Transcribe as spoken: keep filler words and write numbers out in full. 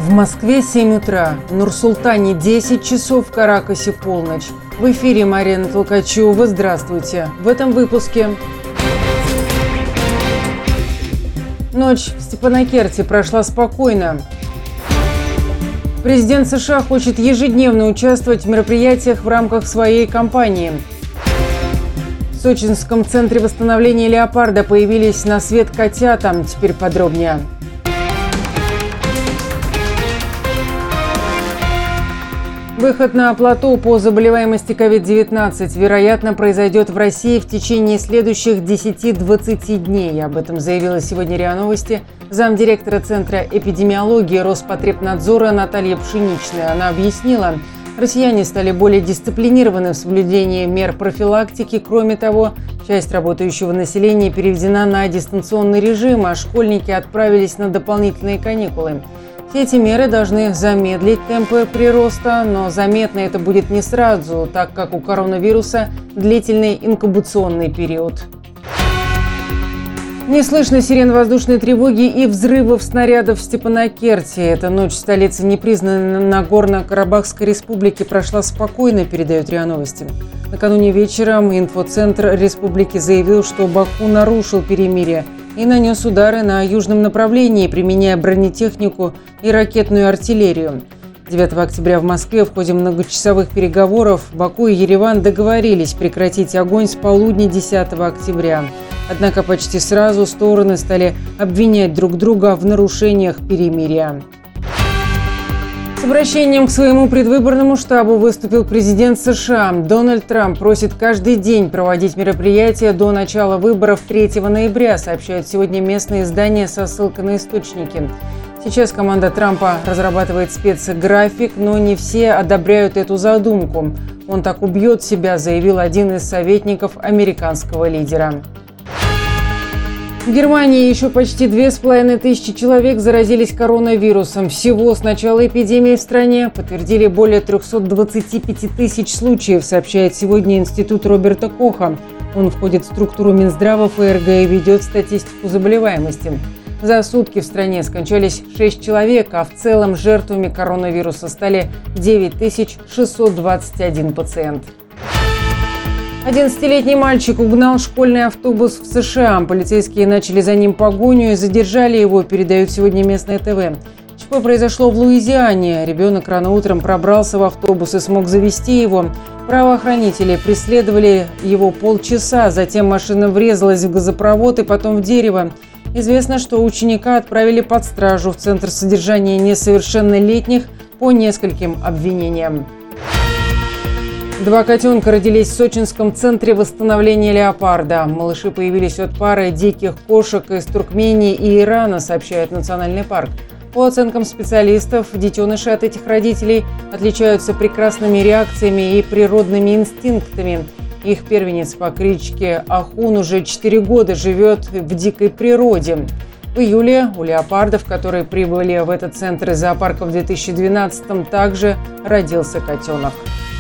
В Москве семь утра, в Нур-Султане десять часов, в Каракасе полночь. В эфире Марина Толкачева. Здравствуйте. В этом выпуске. Ночь в Степанакерте прошла спокойно. Президент США хочет ежедневно участвовать в мероприятиях в рамках своей кампании. В сочинском центре восстановления леопарда появились на свет котята. Теперь подробнее. Выход на плато по заболеваемости ковид девятнадцать, вероятно, произойдет в России в течение следующих десяти-двадцати дней. Об этом заявила сегодня РИА Новости замдиректора Центра эпидемиологии Роспотребнадзора Наталья Пшеничная. Она объяснила, россияне стали более дисциплинированы в соблюдении мер профилактики. Кроме того, часть работающего населения переведена на дистанционный режим, а школьники отправились на дополнительные каникулы. Все эти меры должны замедлить темпы прироста, но заметно это будет не сразу, так как у коронавируса длительный инкубационный период. Не слышно сирен воздушной тревоги и взрывов снарядов в Степанакерте. Эта ночь в столице непризнанной Нагорно-Карабахской республики прошла спокойно, передает РИА Новости. Накануне вечером инфоцентр республики заявил, что Баку нарушил перемирие и нанес удары на южном направлении, применяя бронетехнику и ракетную артиллерию. девятого октября в Москве в ходе многочасовых переговоров Баку и Ереван договорились прекратить огонь с полудня десятого октября. Однако почти сразу стороны стали обвинять друг друга в нарушениях перемирия. С обращением к своему предвыборному штабу выступил президент США. Дональд Трамп просит каждый день проводить мероприятия до начала выборов третьего ноября, сообщают сегодня местные издания со ссылкой на источники. Сейчас команда Трампа разрабатывает спецграфик, но не все одобряют эту задумку. Он так убьет себя, заявил один из советников американского лидера. В Германии еще почти две с половиной тысячи человек заразились коронавирусом. Всего с начала эпидемии в стране подтвердили более трехсот двадцати пяти тысяч случаев, сообщает сегодня Институт Роберта Коха. Он входит в структуру Минздрава ФРГ и ведет статистику заболеваемости. За сутки в стране скончались шесть человек, а в целом жертвами коронавируса стали девять тысяч шестьсот двадцать один пациент. одиннадцатилетний мальчик угнал школьный автобус в США. Полицейские начали за ним погоню и задержали его, передают сегодня местное ТВ. ЧП произошло в Луизиане. Ребенок рано утром пробрался в автобус и смог завести его. Правоохранители преследовали его полчаса, затем машина врезалась в газопровод и потом в дерево. Известно, что ученика отправили под стражу в Центр содержания несовершеннолетних по нескольким обвинениям. Два котенка родились в сочинском центре восстановления леопарда. Малыши появились от пары диких кошек из Туркмении и Ирана, сообщает Национальный парк. По оценкам специалистов, детеныши от этих родителей отличаются прекрасными реакциями и природными инстинктами. Их первенец по кличке Ахун уже четыре года живет в дикой природе. В июле у леопардов, которые прибыли в этот центр из зоопарка в две тысячи двенадцатом, также родился котенок.